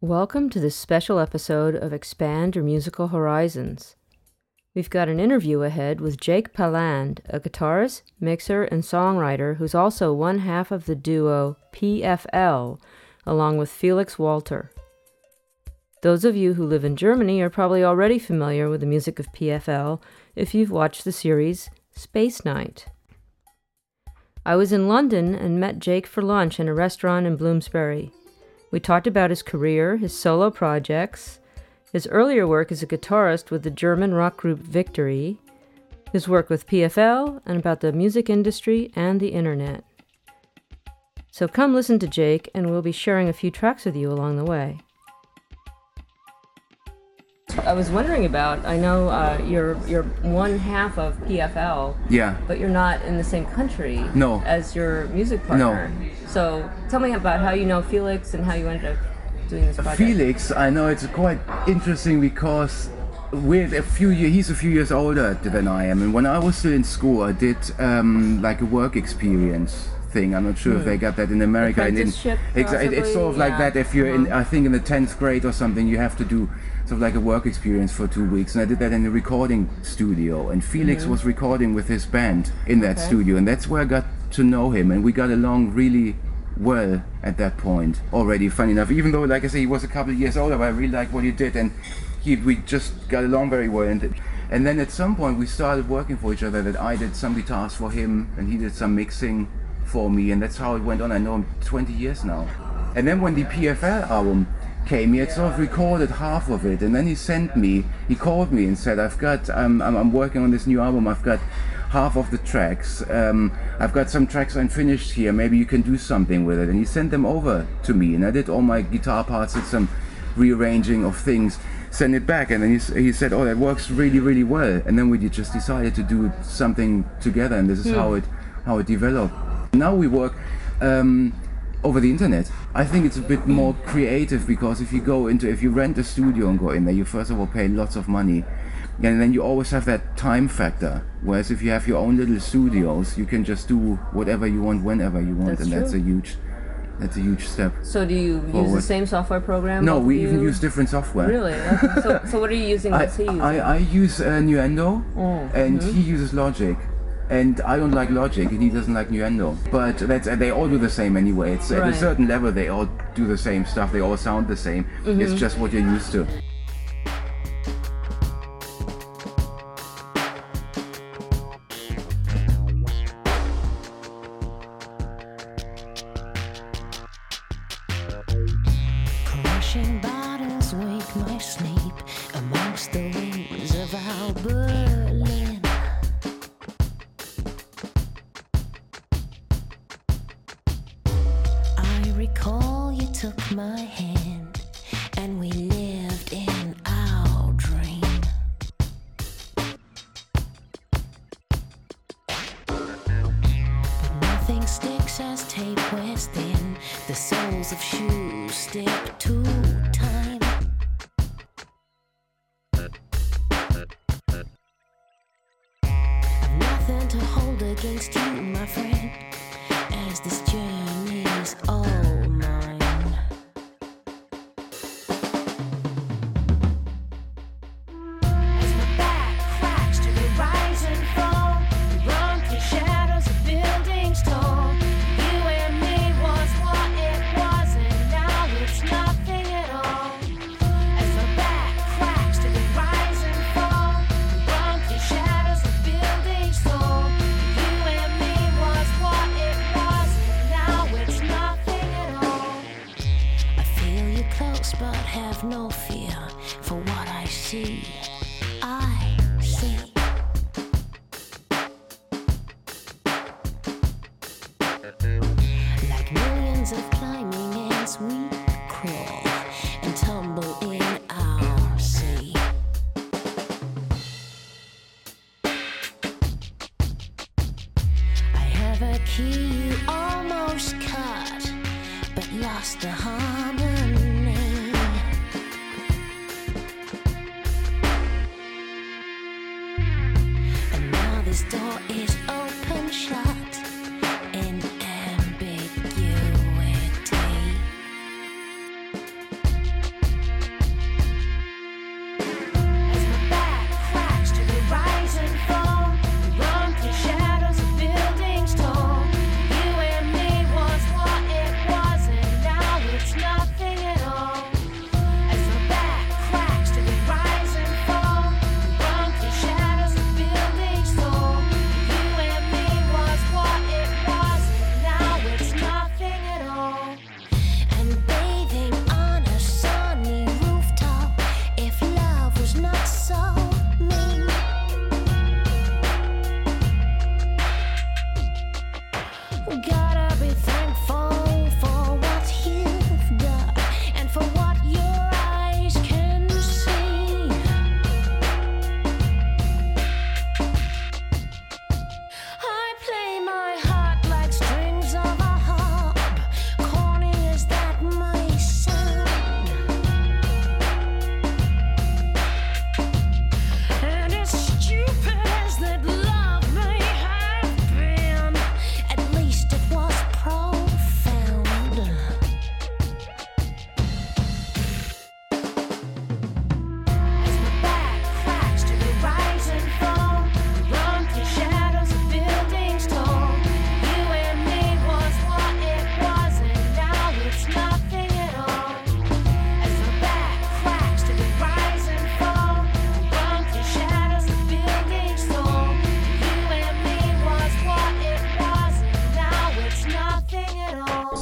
Welcome to this special episode of Expand Your Musical Horizons. We've got an interview ahead with Jake Paland, a guitarist, mixer, and songwriter who's also one half of the duo PFL, along with Felix Walter. Those of you who live in Germany are probably already familiar with the music of PFL if you've watched the series Space Night. I was in London and met Jake for lunch in a restaurant in Bloomsbury. We talked about his career, his solo projects, his earlier work as a guitarist with the German rock group Victory, his work with PFL, and about the music industry and the internet. So come listen to Jake, and we'll be sharing a few tracks with you along the way. I was wondering about, I know you're one half of PFL, Yeah. but you're not in the same country No. as your music partner. No. So tell me about how you know Felix and how you ended up doing this project. Felix, I know it's quite interesting because he's a few years older than I am, and when I was still in school, I did like a work experience thing. I'm not sure if they got that in America. Apprenticeship, It's sort of like yeah. that. If you're in, I think in the 10th grade or something, you have to do sort of like a work experience for 2 weeks, and I did that in a recording studio. And Felix was recording with his band in that studio, and that's where I got to know him, and we got along really well at that point already. Funny enough, even though, like I say, he was a couple of years older, but I really liked what he did, and we just got along very well. And then at some point we started working for each other. That I did some guitars for him, and he did some mixing for me, and that's how it went on. I know him 20 years now. And then when the PFL album came, he had sort of recorded half of it, and then he called me and said, I'm working on this new album, I've got half of the tracks, I've got some tracks unfinished here, maybe you can do something with it. And he sent them over to me, and I did all my guitar parts, did some rearranging of things, sent it back, and then he said, oh, that works really, really well. And then we just decided to do something together, and this is how it developed. Now we work over the internet. I think it's a bit more creative, because if you rent a studio and go in there, you first of all pay lots of money, and then you always have that time factor. Whereas if you have your own little studios, you can just do whatever you want, whenever you want. That's a huge step. So do you forward. use the same software program? No, we you? even use different software. Really? Okay. So what are you using? What's he using? I use Nuendo, and he uses Logic. And I don't like Logic, and he doesn't like Nuendo. But they all do the same anyway. It's at a certain level, they all do the same stuff. They all sound the same. It's just what you're used to. Crushing bottles wake my sleep amongst the ruins of our Berlin. I recall you took my hand and we lived in our dream. But nothing sticks as tape wears thin. The soles of shoes stick to time. I've nothing to hold against you, my friend, as this journey's all mine. As my back cracks to the rise and fall, we run through shadows of buildings tall. You and me was what it was, and now it's nothing at all. As my back cracks to the rise and fall, we run through shadows of buildings tall. You and me was what it was, and now it's nothing at all. I feel you close, but have no fear for what I see. I see. Like millions of climbing ants, we crawl and tumble in our sea. I have a key you almost cut, but lost the harmony.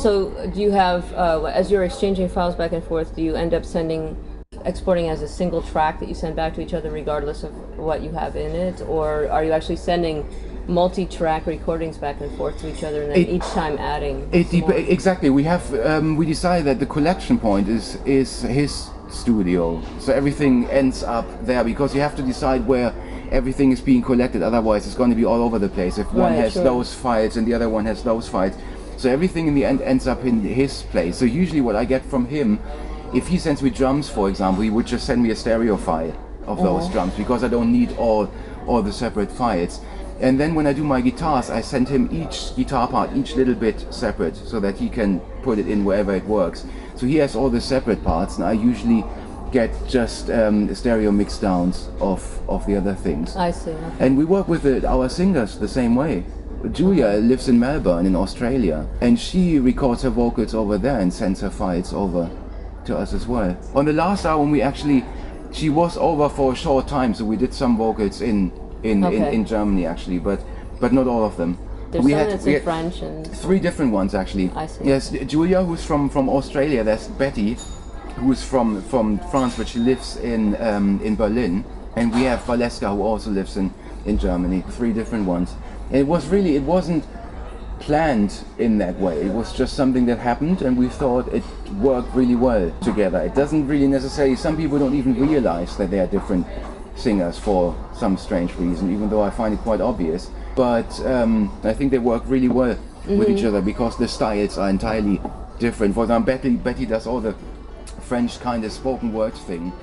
So do you have, as you're exchanging files back and forth, do you end up exporting as a single track that you send back to each other regardless of what you have in it? Or are you actually sending multi-track recordings back and forth to each other and then each time adding more? Exactly. We decided that the collection point is his studio. So everything ends up there because you have to decide where everything is being collected. Otherwise it's going to be all over the place. If one has those files and the other one has those files. So everything in the end ends up in his place. So usually what I get from him, if he sends me drums, for example, he would just send me a stereo file of those drums because I don't need all the separate files. And then when I do my guitars, I send him each guitar part, each little bit separate, so that he can put it in wherever it works. So he has all the separate parts, and I usually get just stereo mix downs of the other things. I see. Okay. And we work with our singers the same way. Julia lives in Melbourne in Australia, and she records her vocals over there and sends her files over to us as well. On the last album, she was over for a short time, so we did some vocals in Germany actually, but not all of them. There's some that's in French and 3 different ones actually. I see. Yes, Julia, who's from Australia. There's Betty, who's from France, but she lives in Berlin, and we have Valeska, who also lives in Germany. 3 different ones. And it wasn't planned in that way. It was just something that happened, and we thought it worked really well together. It doesn't really necessarily. Some people don't even realize that they are different singers for some strange reason, even though I find it quite obvious. But I think they work really well with each other because the styles are entirely different. For example, Betty does all the French kind of spoken word thing.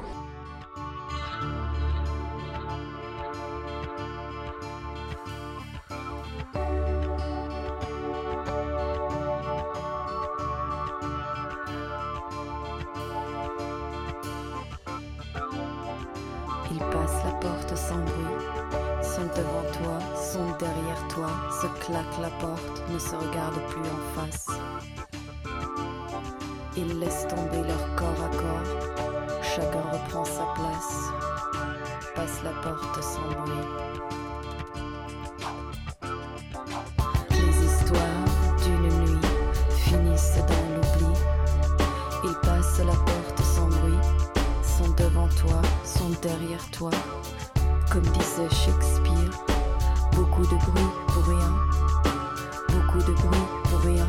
Ils passent la porte sans bruit, sont devant toi, sont derrière toi, se claquent la porte, ne se regardent plus en face. Ils laissent tomber leur corps à corps, chacun reprend sa place, passe la porte sans bruit. Les histoires d'une nuit finissent dans l'oubli, ils passent la porte sans bruit, sont devant toi, sont derrière toi, comme disait Shakespeare, beaucoup de bruit pour rien, beaucoup de bruit pour rien.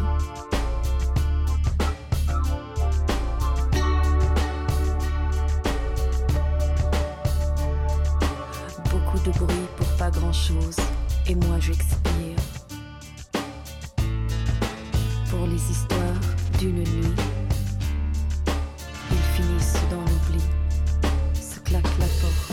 Beaucoup de bruit pour pas grand-chose, et moi j'expire. Pour les histoires d'une nuit, ils finissent dans l'oubli, se claquent la porte.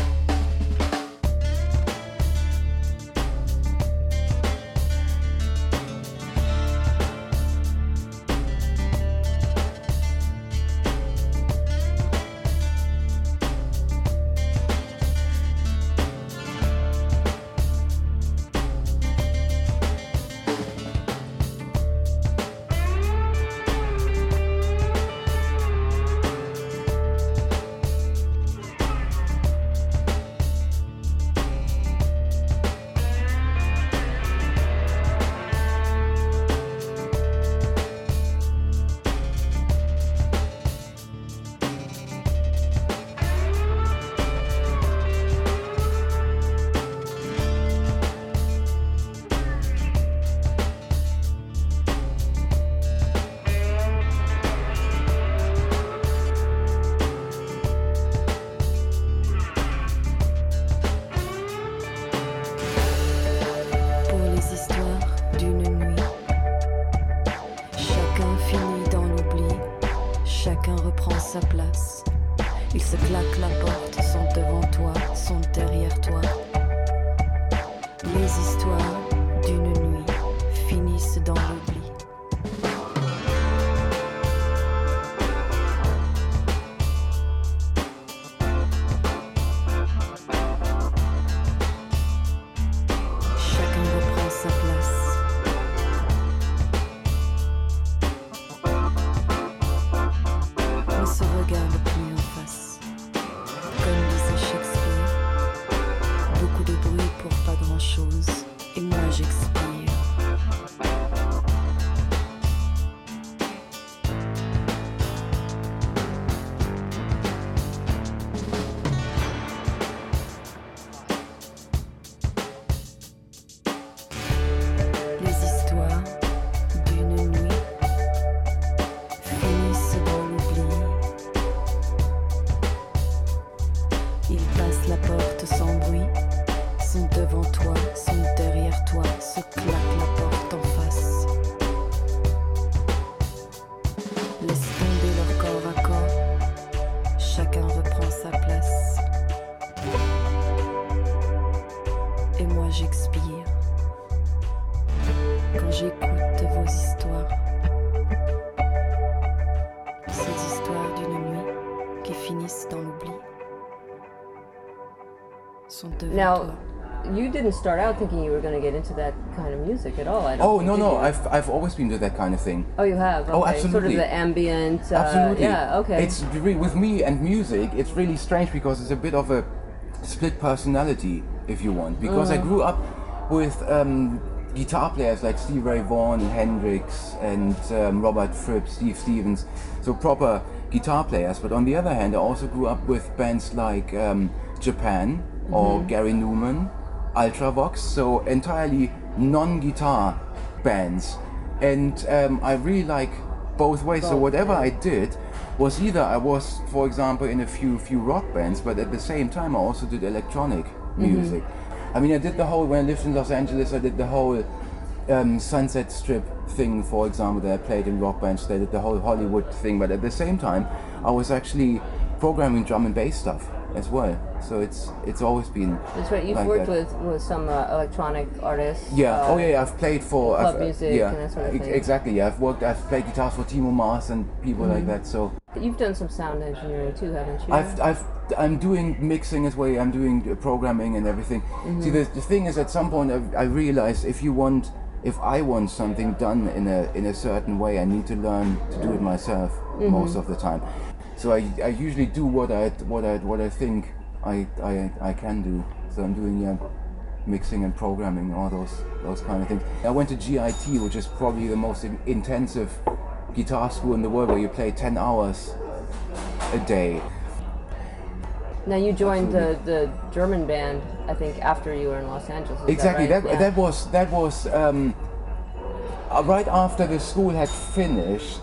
Sa place. Ils se claquent la porte, sont devant toi, sont derrière toi. Les histoires d'une nuit finissent dans l'oubli. Chacun reprend sa place. Ne se regarde plus en face. Comme disait Shakespeare, beaucoup de bruit pour pas grand-chose, et moi j'expire. la porte sans bruit, sont devant toi, sont derrière toi, se claquent la porte en face. Laisse tomber leur corps à corps, chacun reprend sa place. Et moi j'expire quand j'écoute vos histoires. Ces histoires d'une nuit qui finissent dans l'oubli sont devant Now, toi. you didn't start out thinking you were going to get into that kind of music at all. I don't Oh think, no, did no, you? I've always been to that kind of thing. Oh, you have. Okay. Oh, Sort of absolutely. the ambient. Absolutely. Yeah. Okay. It's with me and music. It's really strange because it's a bit of a split personality, if you want. Because I grew up with guitar players like Stevie Ray Vaughan, Hendrix, and Robert Fripp, Steve Stevens. So proper guitar players. But on the other hand, I also grew up with bands like Japan or Gary Newman, Ultravox. So entirely non-guitar bands. And I really like both ways. So whatever I did was either I was, for example, in a few rock bands, but at the same time I also did electronic music. I mean, I did the whole, when I lived in Los Angeles, I did the whole Sunset Strip thing, for example, that I played in rock bands. They did the whole Hollywood thing, but at the same time I was actually programming drum and bass stuff as well. So it's always been. That's right. You've like worked that. with some electronic artists. Yeah. Oh yeah. I've played for club music and that sort of thing. Exactly. Yeah. I've played guitars for Timo Mars and people like that. So You've done some sound engineering too, haven't you? I'm doing mixing as well. I'm doing programming and everything. See, the thing is, at some point I realized if I want something done in a certain way, I need to learn to do it myself most of the time. So I usually do what I think I can do. So I'm doing mixing and programming, all those kind of things. I went to GIT, which is probably the most intensive guitar school in the world, where you play 10 hours a day. Now you joined the German band, I think, after you were in Los Angeles. Is Exactly. That, right? That was right after the school had finished.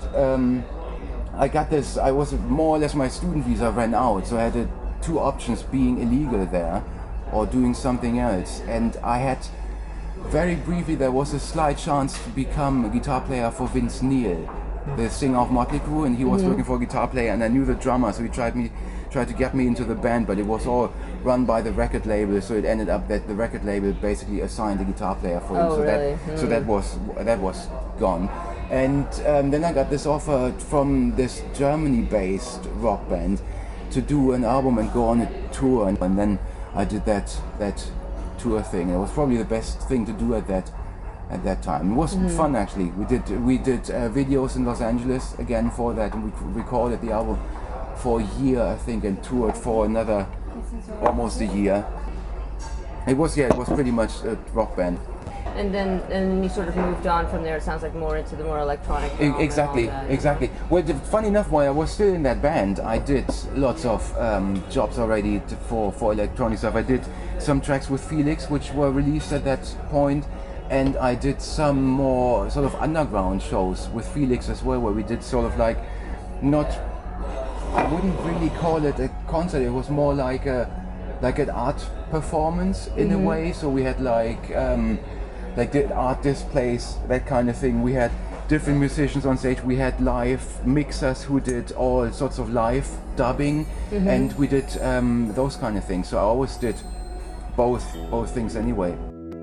I got this. I was more or less, my student visa ran out, so I had two options: being illegal there, or doing something else. And I had very briefly, there was a slight chance to become a guitar player for Vince Neil, the singer of Motley Crue, and he was looking for a guitar player, and I knew the drummer, so he tried to get me into the band, but it was all run by the record label, so it ended up that the record label basically assigned a guitar player for him. Oh, so really? so that was gone. And then I got this offer from this Germany-based rock band to do an album and go on a tour, and then I did that tour thing. It was probably the best thing to do at that time. It was fun, actually. We did videos in Los Angeles again for that, and we recorded the album for a year, I think, and toured for another almost a year. It was pretty much a rock band. And then you sort of moved on from there. It sounds like more into the more electronic. realm and all Exactly, that. exactly. Well, funny enough, while I was still in that band, I did lots of jobs already for electronic stuff. I did some tracks with Felix, which were released at that point, and I did some more sort of underground shows with Felix as well, where we did sort of like, not, I wouldn't really call it a concert. It was more like an art performance in a way. So we had like the art displays, that kind of thing. We had different musicians on stage. We had live mixers who did all sorts of live dubbing, and we did those kind of things. So I always did both things anyway.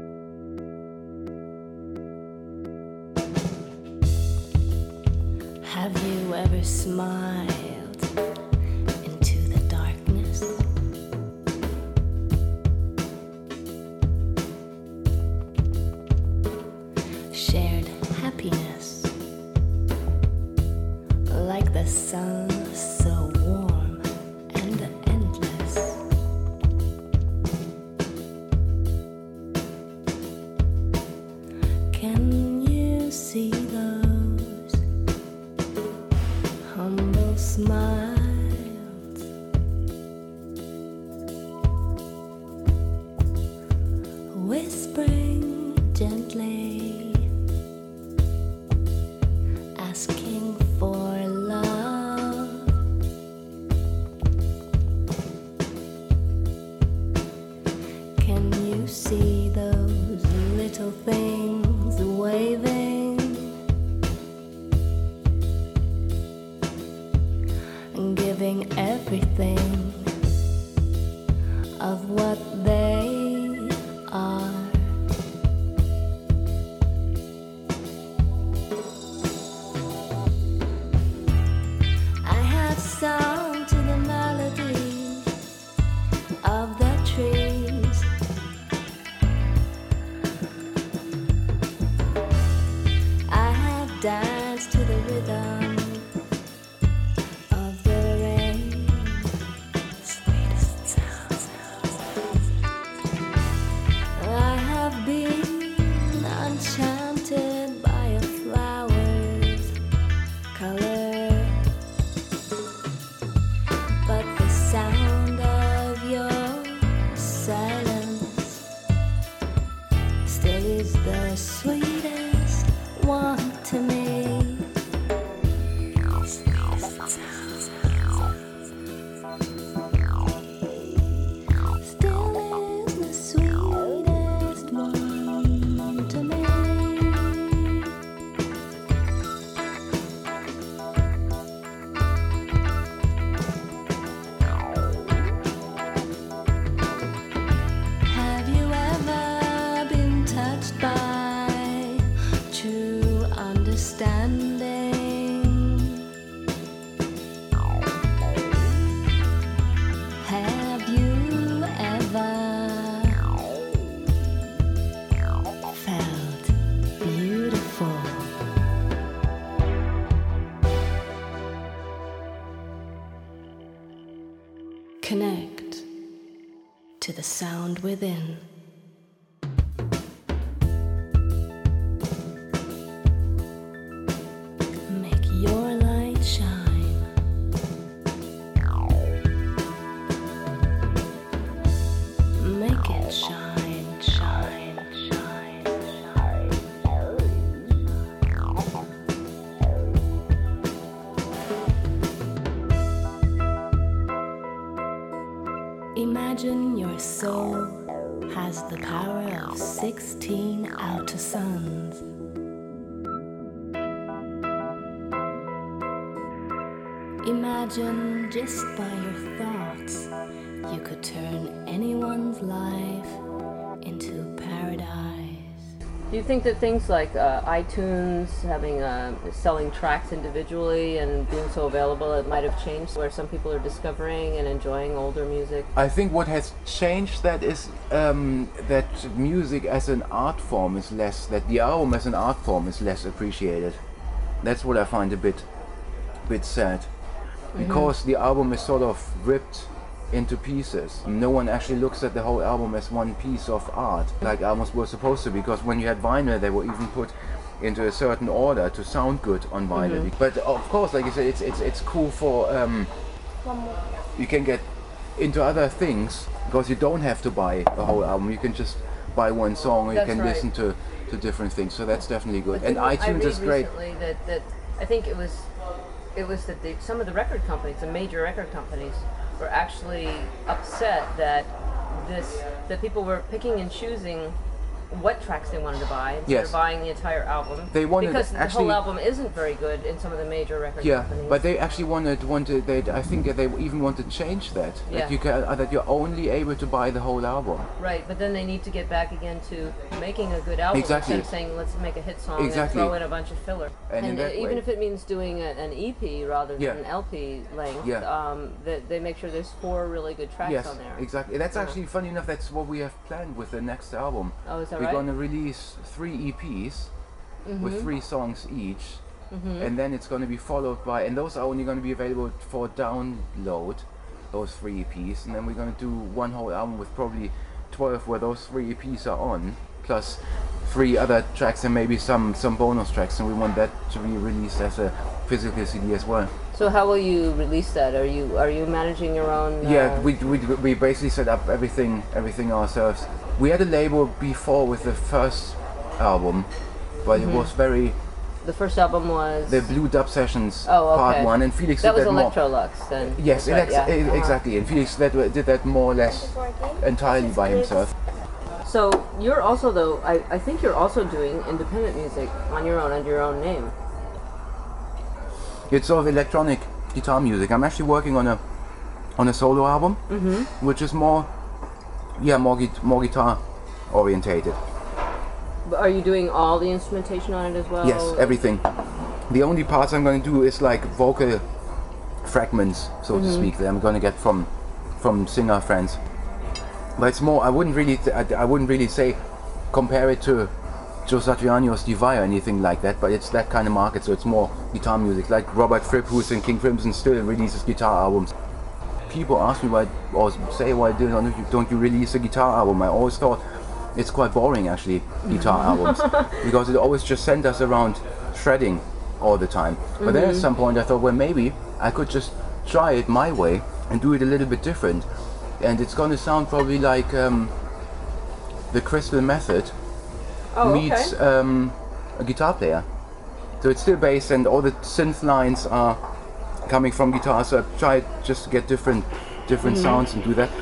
Have you ever smiled into the darkness? Shared happiness like the sun, so warm and endless. Can you see those humble smiles, whispering gently, asking for love? giving everything of what they are. I have sung to the melody of the trees. I have danced to the rhythm of the rain. Sweetest sounds. I have been enchanted by a flower's color, but the sound of your silence still is the sweetest one to me. Still is the sweetest one to me. Have you ever been touched by true understanding? Have you ever felt beautiful? Connect to the sound within. Make your light shine. Make it shine, shine, shine, shine. Imagine your soul has the power of 16 outer suns. Imagine just by your thoughts you could turn anyone's life into paradise. Do you think that things like iTunes having selling tracks individually and being so available, it might have changed where some people are discovering and enjoying older music? I think what has changed that is that music as an art form is less, that the album as an art form is less appreciated. That's what I find a bit sad. Because the album is sort of ripped into pieces. No one actually looks at the whole album as one piece of art, like albums were supposed to, because when you had vinyl they were even put into a certain order to sound good on vinyl. But of course, like you said, it's cool for you can get into other things because you don't have to buy a whole album. You can just buy one song, or you That's can right. listen to different things. So that's definitely good. But And didn't I iTunes read is great. recently that I think it was that some of the record companies, the major record companies, were actually upset that people were picking and choosing what tracks they wanted to buy instead Yes. of buying the entire album. They wanted because the actually- whole album isn't very good in some of the major record Yeah, companies. but they actually wanted. I think that they even want to change that. Yeah. That you can, that you're only able to buy the whole album. Right, but then they need to get back again to making a good album Exactly. instead of saying let's make a hit song Exactly. and throw in a bunch of filler. And in that even way- if it means doing an EP rather than Yeah. an LP length, Yeah. they make sure there's 4 really good tracks Yes, on there. exactly. That's Yeah. actually funny enough. That's what we have planned with the next album. Oh, is that We're right? gonna release 3 EPs with 3 songs each, and then it's gonna be followed by, and those are only gonna be available for download. Those 3 EPs, and then we're gonna do one whole album with probably 12 where those 3 EPs are on, plus 3 other tracks and maybe some bonus tracks, and we want that to be released as a physical CD as well. So how will you release that? Are you managing your own? Yeah, we basically set up everything ourselves. We had a label before with the first album, but it was very The first album was the Blue Dub Sessions Oh, okay. Part 1, and Felix that did was that more. Electrolux then. Yes, That's right, yeah. exactly. And Felix did that more or less entirely by himself. So you're also though I think you're also doing independent music on your own under your own name. It's sort of electronic guitar music. I'm actually working on a solo album, which is more guitar orientated. But are you doing all the instrumentation on it as well? Yes, everything. The only parts I'm going to do is like vocal fragments, so to speak, that I'm going to get from singer friends. But it's more. I wouldn't really say compare it to Joe Satriano's Divide or anything like that. But it's that kind of market, so it's more guitar music. Like Robert Fripp, who's in King Crimson, still releases guitar albums. People ask me why don't you release a guitar album? I always thought it's quite boring actually, guitar albums, because it always just centers around shredding all the time. But then at some point I thought, well, maybe I could just try it my way and do it a little bit different, and it's going to sound probably like the Crystal Method meets a guitar player. So it's still bass and all the synth lines are coming from guitar, so I tried just to get different sounds and do that.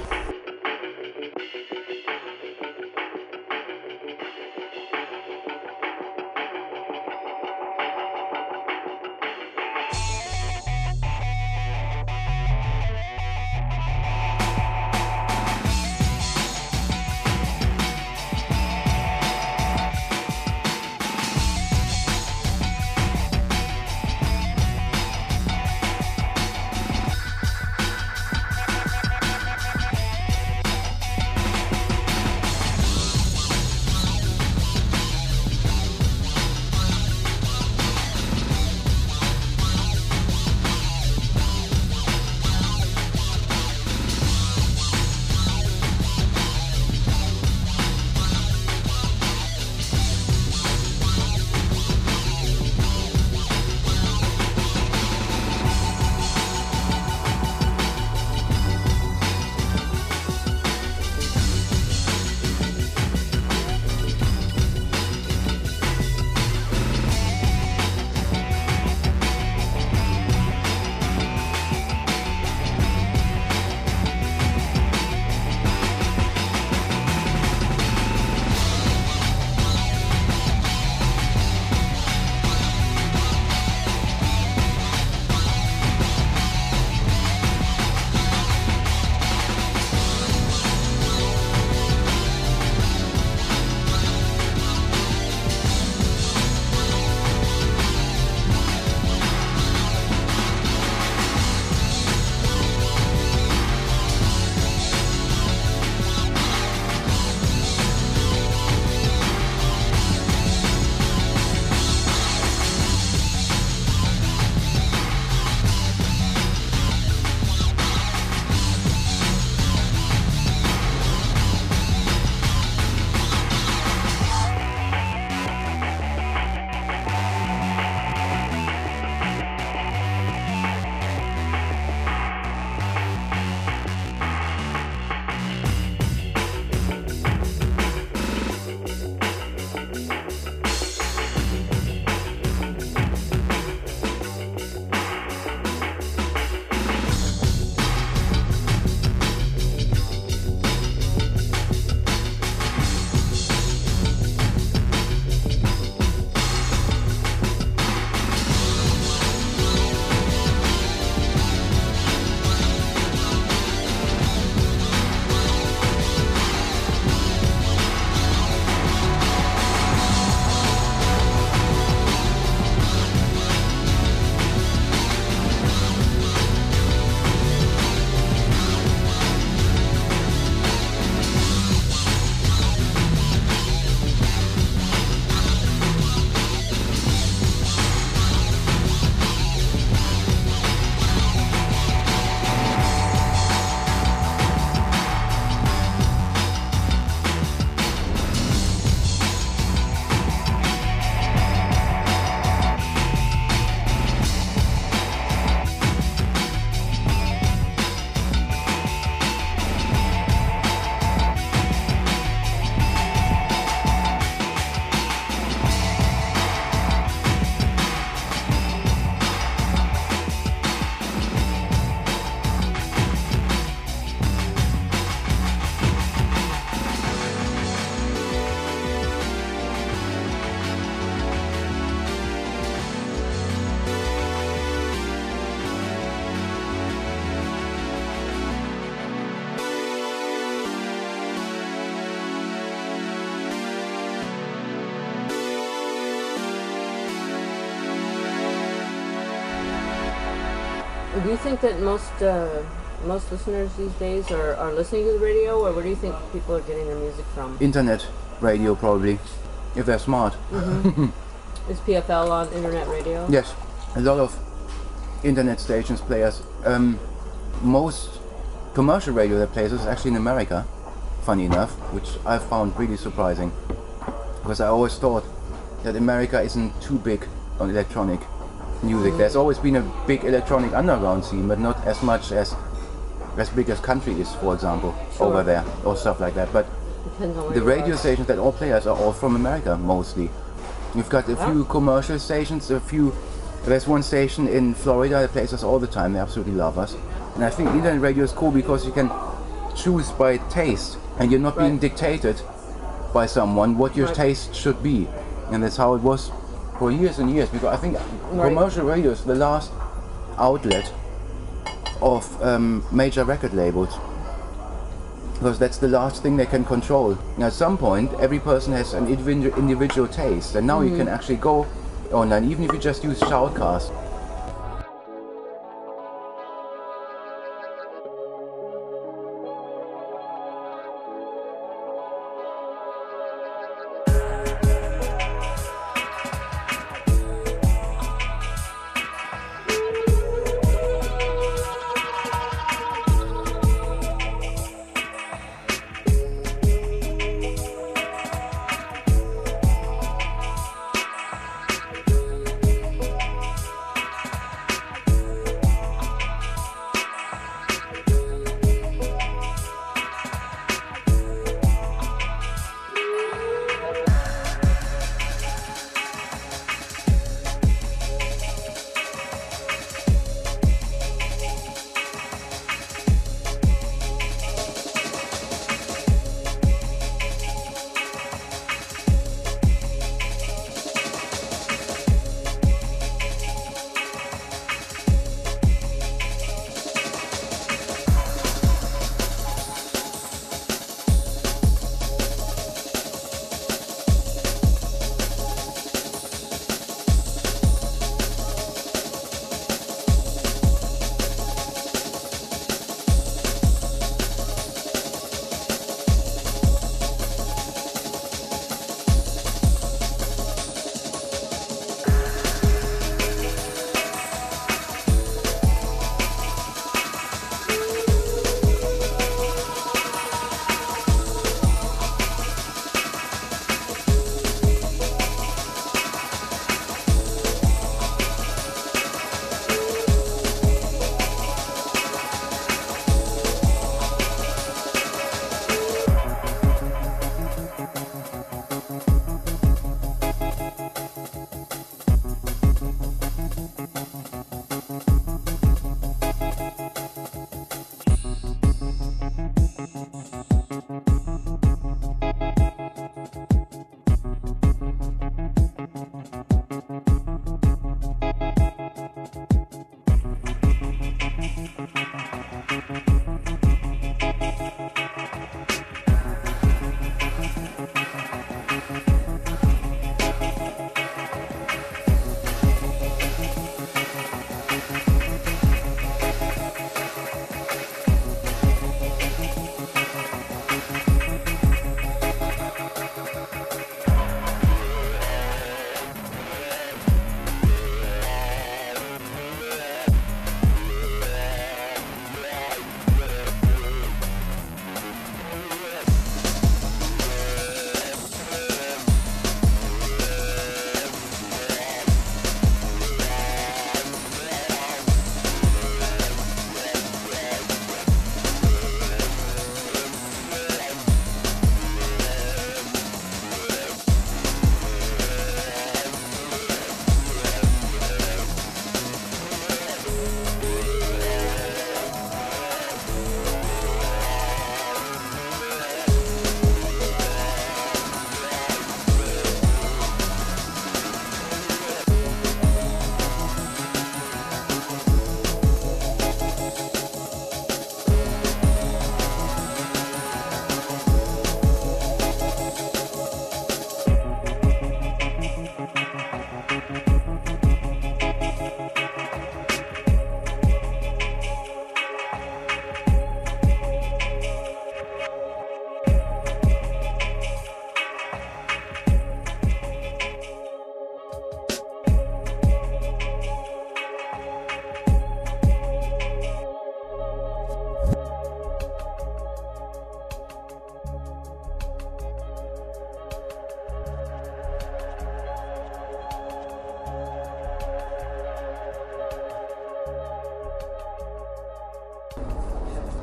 Do you think that most listeners these days are listening to the radio, or where do you think people are getting their music from? Internet radio, probably, if they're smart. Is PFL on internet radio? Yes, a lot of internet stations play us. Most commercial radio that plays us is actually in America, funny enough, which I found really surprising. Because I always thought that America isn't too big on electronic music. There's always been a big electronic underground scene, but not as much as big as country is, for example, over there, or stuff like that. But Depends on where the you radio are. stations that all play us are all from America, mostly. You've got a few commercial stations, there's one station in Florida that plays us all the time, they absolutely love us. And I think internet radio is cool because you can choose by taste, and you're not being dictated by someone what your taste should be. And that's how it was for years and years, because I think commercial radio is the last outlet of major record labels. Because that's the last thing they can control. And at some point, every person has an individual taste, and now you can actually go online, even if you just use Shoutcast.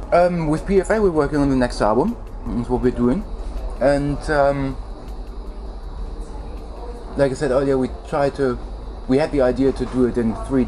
With PFA, we're working on the next album. That's what we're doing. And like I said earlier, we had the idea to do it in three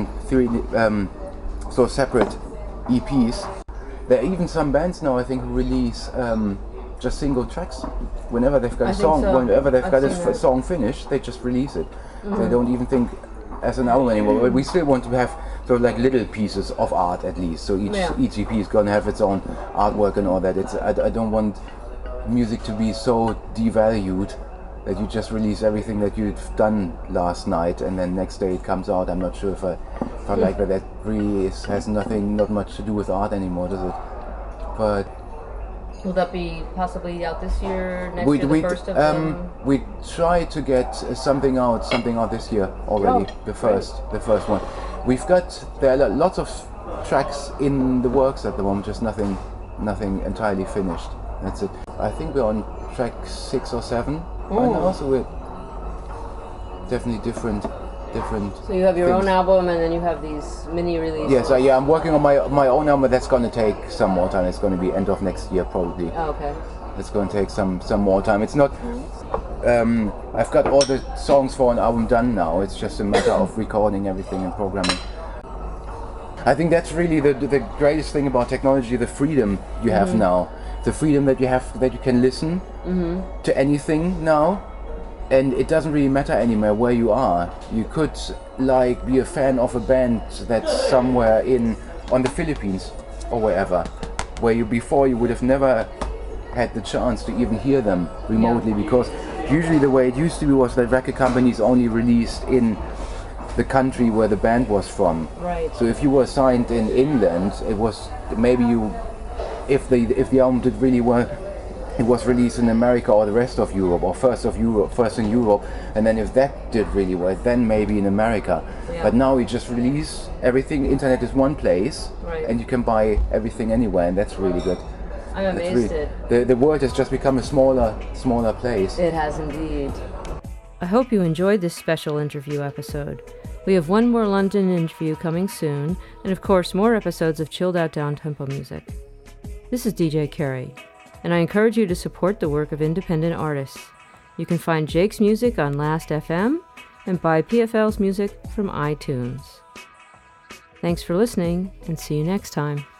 separate EPs. There are even some bands now, I think, who release just single tracks. Whenever they've got a song finished, they just release it. They don't even think as an album anymore. But we still want to have sort of like little pieces of art at least. So each EP is gonna have its own artwork and all that. I don't want music to be so devalued that you just release everything that you've done last night and then next day it comes out. I'm not sure if I like that. That really has not much to do with art anymore, does it? But will that be possibly out this year? Next year, the first of them? We try to get something out this year already. The first one. There are lots of tracks in the works at the moment, just nothing entirely finished. That's it. I think we're on track 6 or 7 right now, so we're definitely different. So you have your own album, and then you have these mini releases. Yes, I'm working on my own album. That's going to take some more time. It's going to be end of next year probably. Oh, okay. It's going to take some more time. It's not. I've got all the songs for an album done now. It's just a matter of recording everything and programming. I think that's really the greatest thing about technology: the freedom you have now, the freedom that you have, that you can listen to anything now. And it doesn't really matter anymore where you are. You could be a fan of a band that's somewhere on the Philippines or wherever, where before you would have never had the chance to even hear them remotely, because usually the way it used to be was that record companies only released in the country where the band was from. Right. So if you were signed in England, it was maybe if the album did really well, it was released in America or the rest of Europe, or first in Europe, and then if that did really well, then maybe in America. Yeah. But now we just release everything. Internet is one place, and you can buy everything anywhere, and that's really good. I'm amazed. The world has just become a smaller place. It has indeed. I hope you enjoyed this special interview episode. We have one more London interview coming soon, and of course more episodes of chilled out down-tempo music. This is DJ Carey, and I encourage you to support the work of independent artists. You can find Jake's music on Last.fm and buy PFL's music from iTunes. Thanks for listening, and see you next time.